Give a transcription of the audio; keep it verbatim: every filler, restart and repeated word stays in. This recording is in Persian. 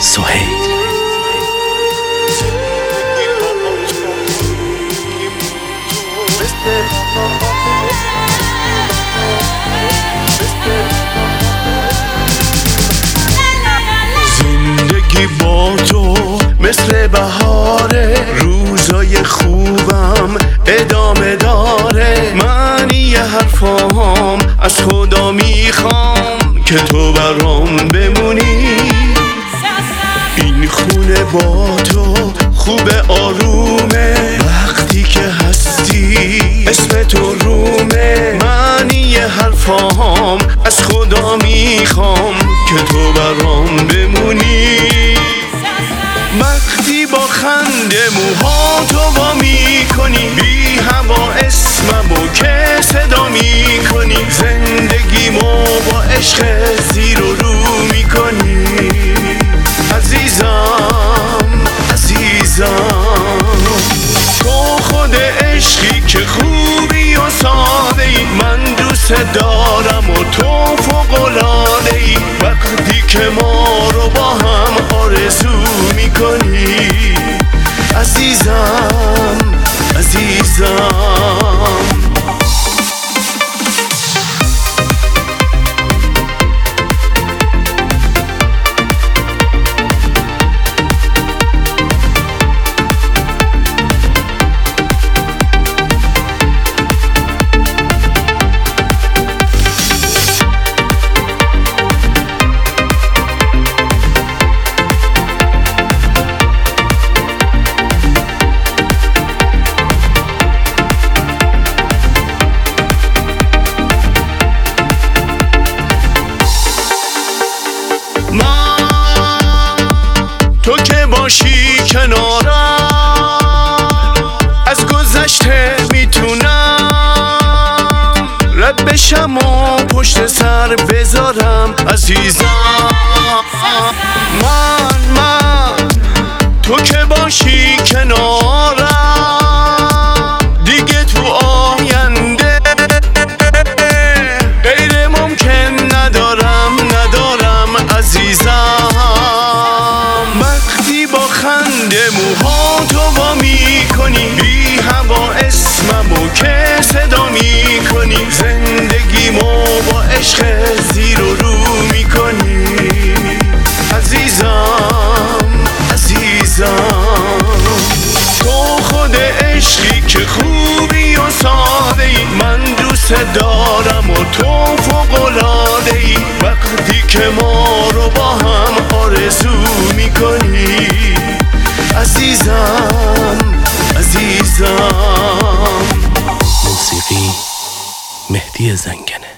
سهیل. زندگی با تو مثل بهاره، روزای خوبم ادامه داره. من یه حرفام از خدا میخوام که تو برام بمونی. این خونه با تو خوب آرومه، وقتی که هستی اسم تو رومه. من یه حرفام از خدا میخوام که تو برام بمونی. وقتی با خنده موهاتو وا میکنی، بی هوا اسممو که صدا میکنی. زندگیمو با عشق زیر و رو میکنی. عزیزم عزیزم تو خود عشقی که خوبی و ساده ای. من دوست دارم و تو فوق‌العاده ای. وقتی که ما رو با هم آرزو میکنی. عزیزم عزیزم تو که باشی کنارم، از گذشته میتونم رد بشم و پشت سر بذارم. عزیزم من من تو که باشی کنارم، دیگه تو آینده غیر ممکن ندارم ندارم. عزیزم وقتی با خنده موهاتو وا میکنی، بی هوا اسممو که صدا میکنی. زندگیمو با عشق زیر و رو میکنی. عزیزم عزیزم تو خود عشقی که خوبی و ساده ای. من دوست دارم و تو فوق‌العاده ای. وقتی که ما رو با هم آرزو میکنی. عزیزم عزیزم موسیقی مهدی زنگنه.